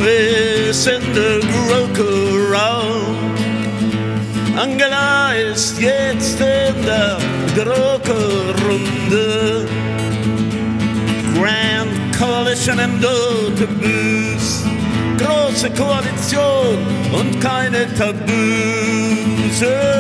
ist in der Groke-Raum. Angela ist jetzt in der Groke-Runde. Grand Coalition im Dotebus. Große Koalition und keine Tabus.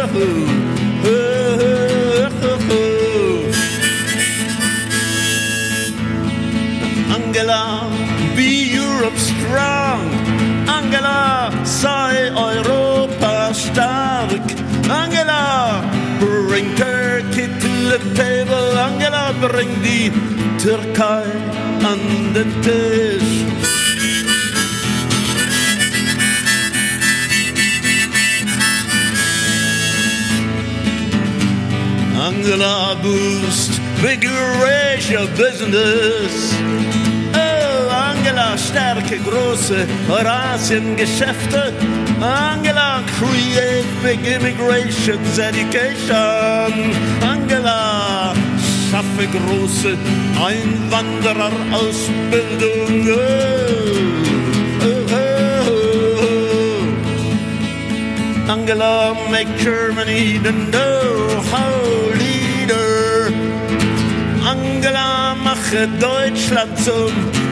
Angela, be Europe strong. Angela, sei Europa stark. Angela, bring Turkey to the table. Angela, bring die Türkei an den Tisch. Angela, boost, vigorous your business. Angela, stärke große Eurasien-Geschäfte. Angela, create big immigrations, education. Angela, schaffe große Einwandererausbildung. Angela, make Germany the know-how leader. Angela, mache Deutschland zum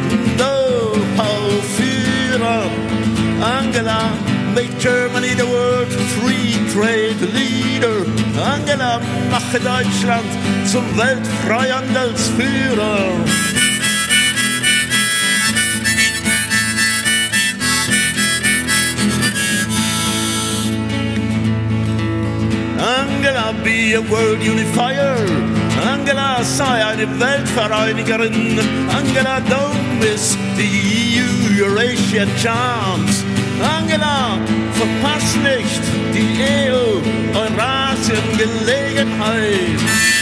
Know-how-Führer. Angela, make Germany the world free trade leader. Angela, mache Deutschland zum Weltfreihandelsführer. Angela, be a world unifier. Angela, sei eine Weltvereinigerin. Angela, don't miss the EU-Eurasian chance. Angela, verpass nicht die EU-Eurasien-Gelegenheit.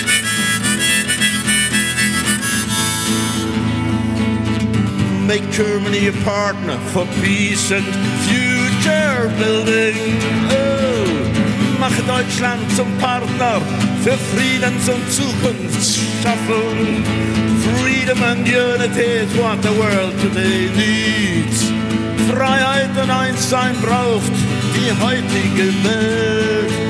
Make Germany a partner for peace and future building. Mache Deutschland zum Partner für Friedens- und Zukunftsschaffung. Freedom and unity is what the world today needs. Freiheit und Einssein braucht die heutige Welt.